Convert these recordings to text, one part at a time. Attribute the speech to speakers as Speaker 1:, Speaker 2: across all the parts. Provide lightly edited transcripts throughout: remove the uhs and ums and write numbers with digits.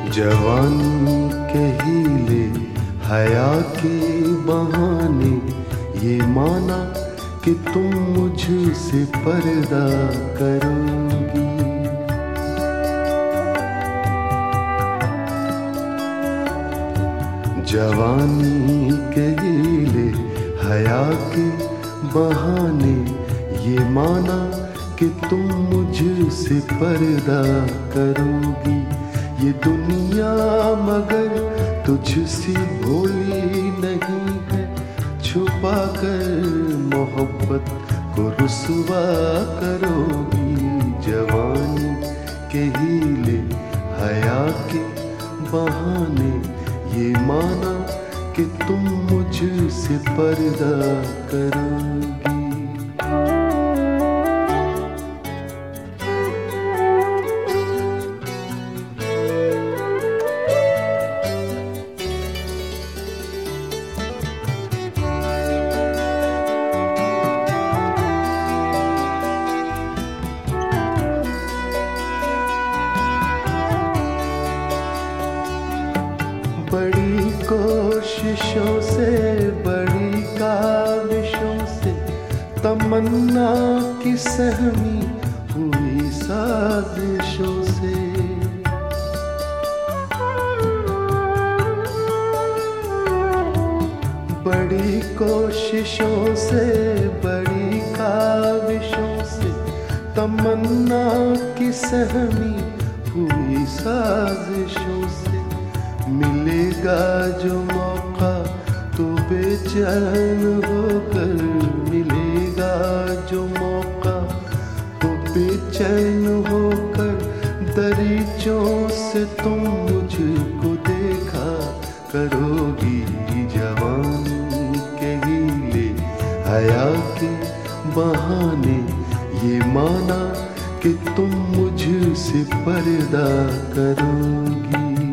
Speaker 1: जवानी के हीले हया के बहाने ये माना कि तुम मुझसे पर्दा करोगी। जवानी के हीले हया के बहाने ये माना कि तुम मुझसे पर्दा करोगी। ये दुनिया मगर तुझसे भोली नहीं है, छुपा कर मोहब्बत को रुसवा करोगी। जवानी के हीले हया के बहाने ये माना कि तुम मुझसे पर्दा करोगी। बड़ी कोशिशों से, बड़ी काविशों से, तमन्ना की सहमी हुई साजिशों से। बड़ी कोशिशों से, बड़ी काविशों से, तमन्ना की सहमी हुई साजिशों से। मिलेगा जो मौका तो बेचैन होकर, मिलेगा जो मौका तो बेचैन होकर, दरीचों से तुम मुझको देखा करोगी। जवानी के हीले हया के बहाने ये माना कि तुम मुझसे पर्दा करोगी।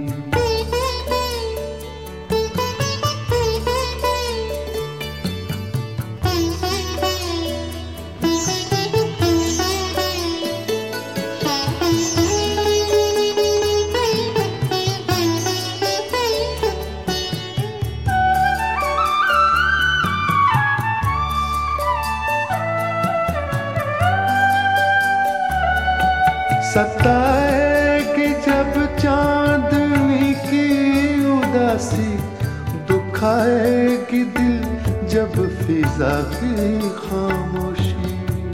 Speaker 1: सताएगी जब चांदनी की उदासी, दुखाएगी दिल जब फिजा की खामोशी।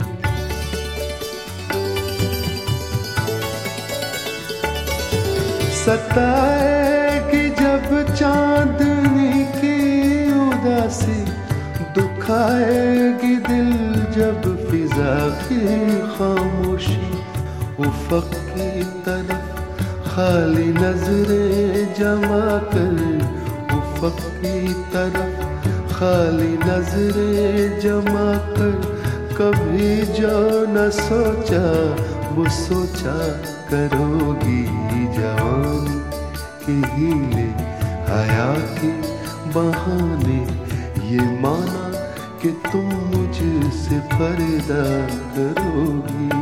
Speaker 1: सताएगी जब चांदनी की उदासी, दुखाएगी दिल जब फिजा की खामोशी। उफ़क़ की तरफ खाली नजरें जमा कर, उफ़क़ की तरफ खाली नजरें जमा कर, कभी जो न सोचा वो सोचा करोगी। जवानी के हीले हया के बहाने ये माना कि तुम मुझसे पर्दा करोगी।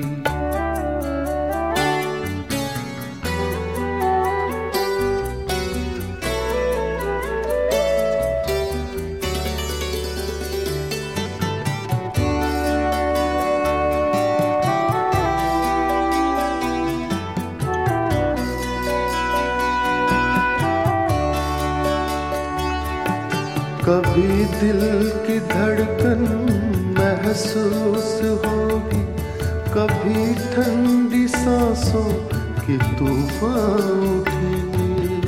Speaker 1: कभी दिल की धड़कन महसूस होगी, कभी ठंडी सांसों के तूफान उठेंगे।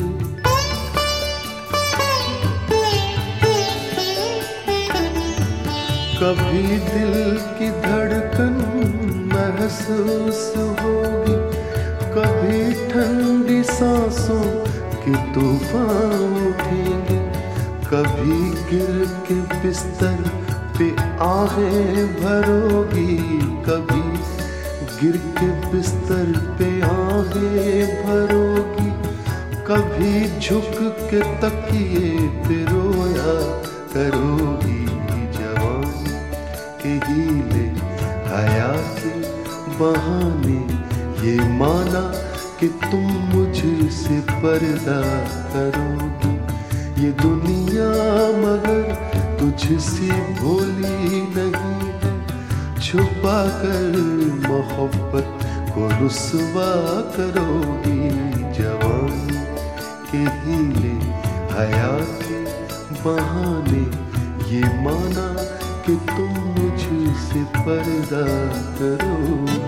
Speaker 1: कभी दिल की धड़कन महसूस होगी, कभी ठंडी सांसों के तूफान उठेंगे। कभी गिर के बिस्तर पे आहें भरोगी, कभी गिर के बिस्तर पे आहें भरोगी, कभी झुक के तकिए पे रोया करोगी। जवानी के हीले हया के बहाने ये माना कि तुम मुझसे पर्दा करोगी। ये दुनिया मगर तुझसे भोली नहीं है, छुपा कर मोहब्बत को रुसवा करोगी। जवानी के हीले हया के बहाने ये माना कि तुम मुझसे पर्दा करोगी।